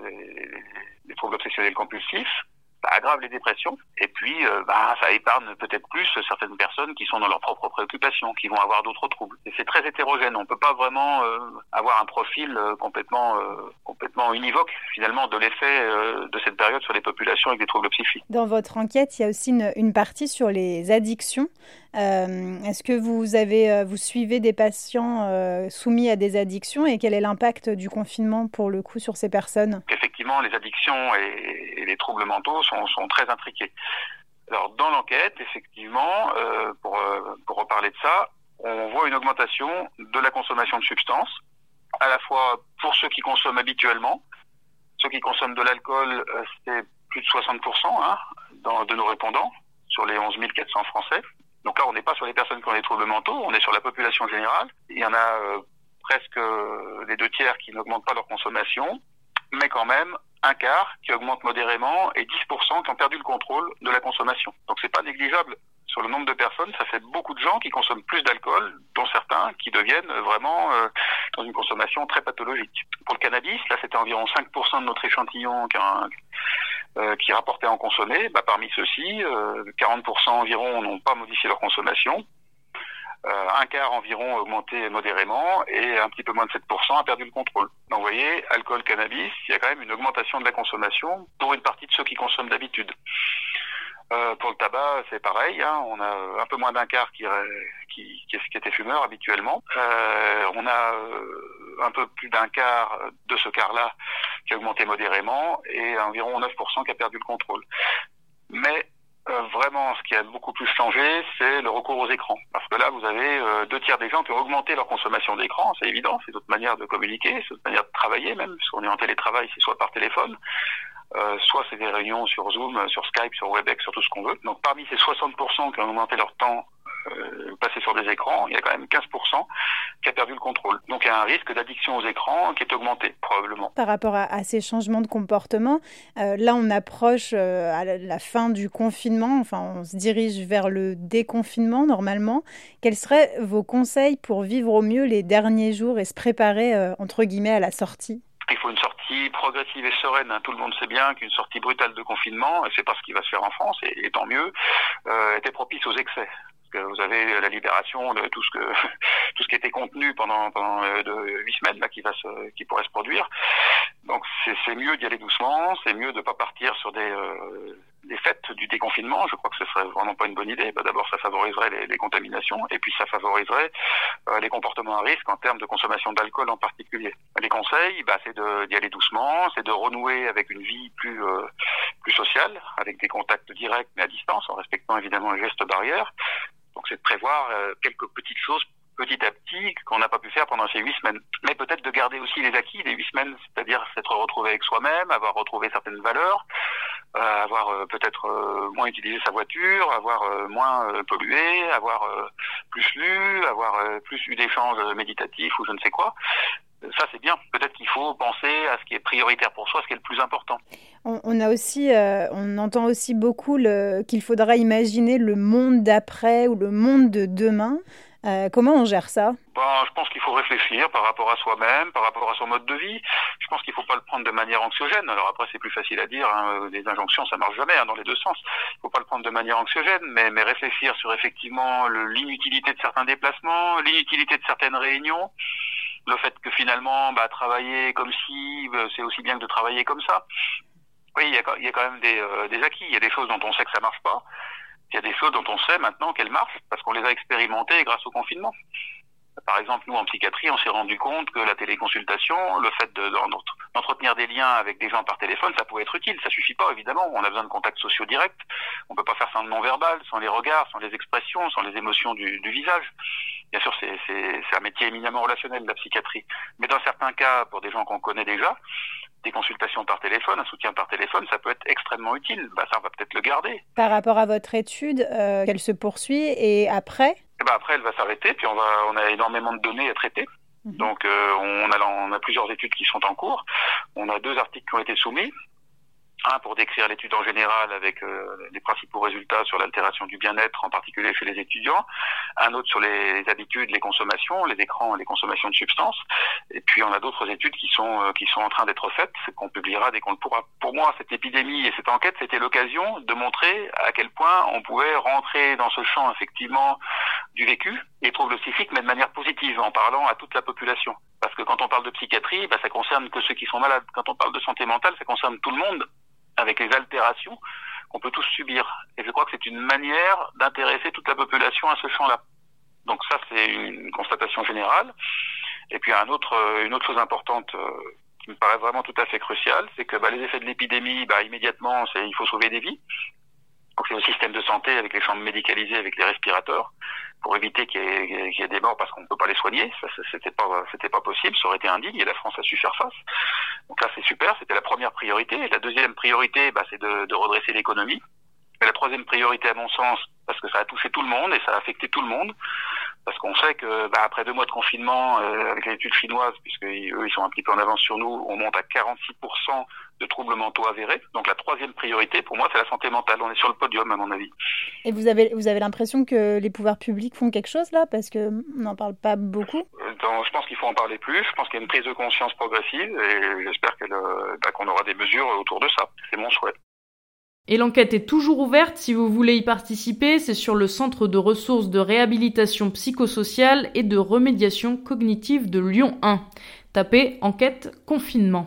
les troubles obsessionnels compulsifs, ça aggrave les dépressions, et puis ça épargne peut-être plus certaines personnes qui sont dans leurs propres préoccupations, qui vont avoir d'autres troubles. Et c'est très hétérogène, on peut pas vraiment avoir un profil complètement univoque finalement de l'effet de cette période sur les populations avec des troubles psychiques. Dans votre enquête, il y a aussi une partie sur les addictions. Est-ce que vous suivez des patients soumis à des addictions et quel est l'impact du confinement pour le coup sur ces personnes ? Effectivement, les addictions et les troubles mentaux sont très intriqués. Alors dans l'enquête, effectivement, pour reparler de ça, on voit une augmentation de la consommation de substances, à la fois pour ceux qui consomment habituellement. Ceux qui consomment de l'alcool, c'est plus de 60% de nos répondants, sur les 11 400 Français. Donc là, on n'est pas sur les personnes qui ont des troubles mentaux, on est sur la population générale. Il y en a presque les 2/3 qui n'augmentent pas leur consommation, mais quand même un quart qui augmente modérément et 10% qui ont perdu le contrôle de la consommation. Donc c'est pas négligeable. Sur le nombre de personnes, ça fait beaucoup de gens qui consomment plus d'alcool, dont certains qui deviennent vraiment dans une consommation très pathologique. Pour le cannabis, là c'était environ 5% de notre échantillon qui rapportait en consommer. Parmi ceux-ci, 40% environ n'ont pas modifié leur consommation. Un quart environ a augmenté modérément et un petit peu moins de 7% a perdu le contrôle. Donc vous voyez, alcool, cannabis, il y a quand même une augmentation de la consommation pour une partie de ceux qui consomment d'habitude. Pour le tabac, c'est pareil, on a un peu moins d'un quart qui était fumeur habituellement. On a un peu plus d'un quart de ce quart-là qui a augmenté modérément et environ 9% qui a perdu le contrôle. Mais vraiment, ce qui a beaucoup plus changé, c'est le recours aux écrans. Parce que là, vous avez 2/3 des gens qui ont augmenté leur consommation d'écran, c'est évident, c'est d'autres manières de communiquer, c'est d'autres manières de travailler même, puisqu'on est en télétravail, c'est soit par téléphone, soit c'est des réunions sur Zoom, sur Skype, sur Webex, sur tout ce qu'on veut. Donc parmi ces 60% qui ont augmenté leur temps passé sur des écrans, il y a quand même 15% qui a perdu le contrôle. Donc il y a un risque d'addiction aux écrans qui est augmenté, probablement. Par rapport à ces changements de comportement, là on approche à la fin du confinement, on se dirige vers le déconfinement normalement. Quels seraient vos conseils pour vivre au mieux les derniers jours et se préparer entre guillemets à la sortie ? Il faut une sortie progressive et sereine. Tout le monde sait bien qu'une sortie brutale de confinement, et c'est pas ce qui va se faire en France, et tant mieux, était propice aux excès. Vous avez la libération de tout ce qui était contenu pendant 8 semaines là, qui pourrait se produire. Donc c'est mieux d'y aller doucement, c'est mieux de pas partir sur des fêtes du déconfinement. Je crois que ce serait vraiment pas une bonne idée. D'abord, ça favoriserait les contaminations, et puis ça favoriserait les comportements à risque en termes de consommation d'alcool en particulier. Les conseils, c'est d'y aller doucement, c'est de renouer avec une vie plus sociale, avec des contacts directs mais à distance, en respectant évidemment les gestes barrières. Donc c'est de prévoir quelques petites choses petit à petit qu'on n'a pas pu faire pendant ces 8 semaines. Mais peut-être de garder aussi les acquis des 8 semaines, c'est-à-dire s'être retrouvé avec soi-même, avoir retrouvé certaines valeurs, avoir peut-être moins utilisé sa voiture, avoir moins pollué, avoir plus lu, avoir plus eu d'échanges méditatifs ou je ne sais quoi. Ça, c'est bien. Peut-être qu'il faut penser à ce qui est prioritaire pour soi, ce qui est le plus important. On entend aussi beaucoup qu'il faudra imaginer le monde d'après ou le monde de demain. Comment on gère ça ? Je pense qu'il faut réfléchir par rapport à soi-même, par rapport à son mode de vie. Je pense qu'il ne faut pas le prendre de manière anxiogène. Alors après, c'est plus facile à dire. Les injonctions, ça marche jamais dans les deux sens. Il ne faut pas le prendre de manière anxiogène, mais réfléchir sur effectivement l'inutilité de certains déplacements, l'inutilité de certaines réunions, le fait que finalement, travailler comme si, c'est aussi bien que de travailler comme ça. Oui, il y a quand même des acquis. Il y a des choses dont on sait que ça marche pas. Il y a des choses dont on sait maintenant qu'elles marchent parce qu'on les a expérimentées grâce au confinement. Par exemple, nous, en psychiatrie, on s'est rendu compte que la téléconsultation, le fait d'entretenir des liens avec des gens par téléphone, ça pouvait être utile. Ça suffit pas, évidemment. On a besoin de contacts sociaux directs. On peut pas faire sans le non-verbal, sans les regards, sans les expressions, sans les émotions du visage. Bien sûr, c'est un métier éminemment relationnel, la psychiatrie. Mais dans certains cas, pour des gens qu'on connaît déjà, des consultations par téléphone, un soutien par téléphone, ça peut être extrêmement utile. Ça, on va peut-être le garder. Par rapport à votre étude, qu'elle se poursuit et après ? Après, elle va s'arrêter, puis on a énormément de données à traiter. Donc, on a plusieurs études qui sont en cours. On a 2 articles qui ont été soumis. Un pour décrire l'étude en général avec les principaux résultats sur l'altération du bien-être, en particulier chez les étudiants. Un autre sur les habitudes, les consommations, les écrans, les consommations de substances. Et puis on a d'autres études qui sont en train d'être faites, qu'on publiera dès qu'on le pourra. Pour moi, cette épidémie et cette enquête, c'était l'occasion de montrer à quel point on pouvait rentrer dans ce champ effectivement du vécu et trouver le psychique, mais de manière positive, en parlant à toute la population. Parce que quand on parle de psychiatrie, ça concerne que ceux qui sont malades. Quand on parle de santé mentale, ça concerne tout le monde, avec les altérations qu'on peut tous subir. Et je crois que c'est une manière d'intéresser toute la population à ce champ-là. Donc ça, c'est une constatation générale. Et puis une autre chose importante qui me paraît vraiment tout à fait cruciale, c'est que les effets de l'épidémie, immédiatement, il faut sauver des vies. Donc c'est le système de santé avec les chambres médicalisées, avec les respirateurs, pour éviter qu'il y ait des morts parce qu'on ne peut pas les soigner. Ça, c'était pas possible, ça aurait été indigne et la France a su faire face. Donc là, c'est super, c'était la première priorité. Et la deuxième priorité, c'est de redresser l'économie. Et la troisième priorité, à mon sens, parce que ça a touché tout le monde et ça a affecté tout le monde, parce qu'on sait que après 2 mois de confinement, avec les études chinoises, puisque eux ils sont un petit peu en avance sur nous, on monte à 46% de troubles mentaux avérés. Donc la troisième priorité, pour moi, c'est la santé mentale. On est sur le podium, à mon avis. Et vous avez l'impression que les pouvoirs publics font quelque chose là, parce que on n'en parle pas beaucoup. Je pense qu'il faut en parler plus. Je pense qu'il y a une prise de conscience progressive et j'espère qu'on aura des mesures autour de ça. C'est mon souhait. Et l'enquête est toujours ouverte si vous voulez y participer, c'est sur le Centre de ressources de réhabilitation psychosociale et de remédiation cognitive de Lyon 1. Tapez enquête confinement.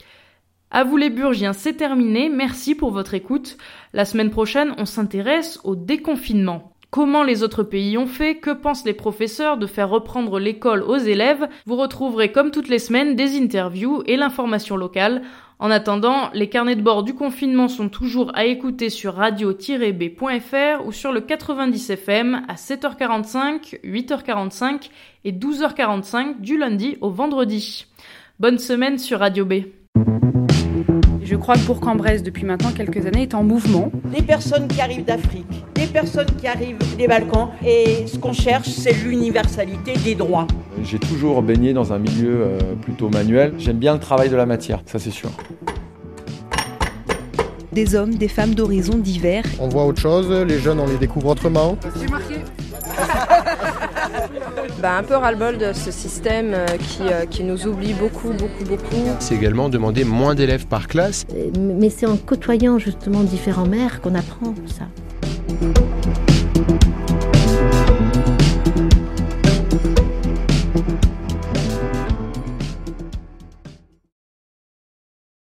À vous les Burgiens, c'est terminé, merci pour votre écoute. La semaine prochaine, on s'intéresse au déconfinement. Comment les autres pays ont fait, que pensent les professeurs de faire reprendre l'école aux élèves. Vous retrouverez comme toutes les semaines des interviews et l'information locale. En attendant, les carnets de bord du confinement sont toujours à écouter sur radio-b.fr ou sur le 90 FM à 7h45, 8h45 et 12h45 du lundi au vendredi. Bonne semaine sur Radio B. Je crois que Bourg-en-Bresse, depuis maintenant quelques années, est en mouvement. Les personnes qui arrivent d'Afrique, les personnes qui arrivent des Balkans, et ce qu'on cherche, c'est l'universalité des droits. J'ai toujours baigné dans un milieu plutôt manuel. J'aime bien le travail de la matière, ça c'est sûr. Des hommes, des femmes d'horizons divers. On voit autre chose, les jeunes on les découvre autrement. C'est marqué. Un peu ras-le-bol de ce système qui nous oublie beaucoup. C'est également demander moins d'élèves par classe. Mais c'est en côtoyant justement différents maires qu'on apprend ça.